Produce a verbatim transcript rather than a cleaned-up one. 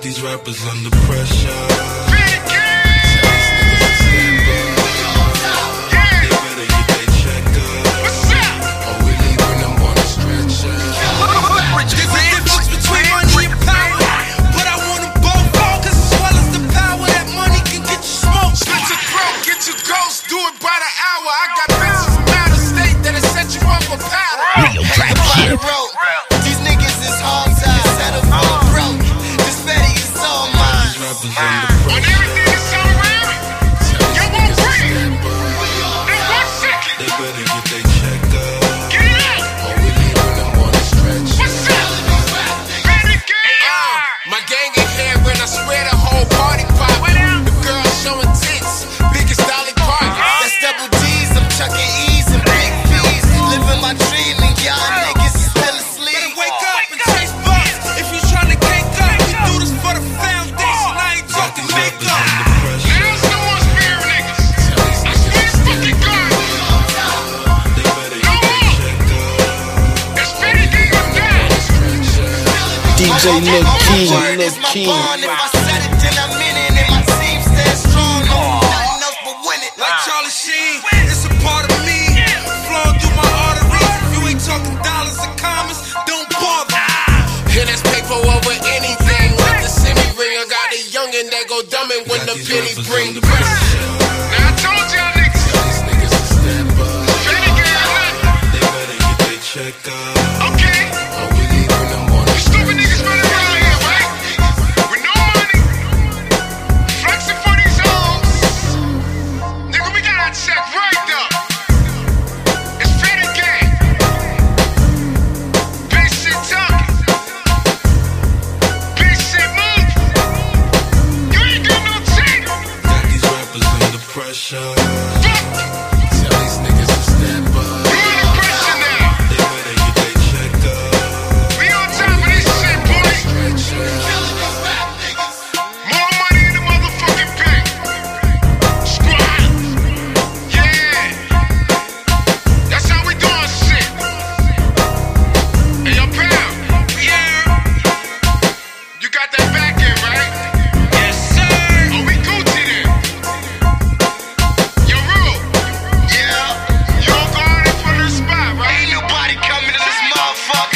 these rappers under pressure. These niggas is home time, set up for broke. This Fetty is all mine. When everything is so around, you won't breathe. In one second, They better get their check up. get it out. Or we leaving them on the stretch. What's up? Ready, get out. My gang in here when I swear the whole party pop. The girls showing tits, biggest dolly party. That's double D's, I'm chucking E's and big P's. Living my dream and y'all niggas is still asleep. Better wake up and chase bucks. If you tryna cake up, we do this for the foundation. I ain't talking These rappers makeup. under pressure. Now someone's fearing niggas. I swear to fucking God. They better get their check up. It's Fetty Gang up now. D J Nick King, Word Nick is my King. bond. If I said it, then I mean it. And my team stands strong. No, nothing else but win it. Like Charlie Sheen, it's a part of me. Flowing through my arteries. If you ain't talking dollars or commas, don't bother. And that's paper over anything. Let the semi ring. I got a youngin' that go dumbin' when the These penny rappers bring under pressure. Now I told y'all niggas. These niggas is step up. Fetty Gang up. They better get their check up. Okay. Or we leaving them on the You stupid stretch. niggas running around here, right? With no money. Flexing for these hoes. Nigga, we got our check right up. It's Fetty Gang. Big shit talking. Big shit moving. You ain't got no check. Got these rappers under pressure. Fuck. Tell these niggas to step up. You under pressure now. They better get their check up. We on top of this shit, boy. More money in the motherfucking bank. Squad. Yeah. That's how we doing shit. Hey, yo, pal. Yeah. You got that bag?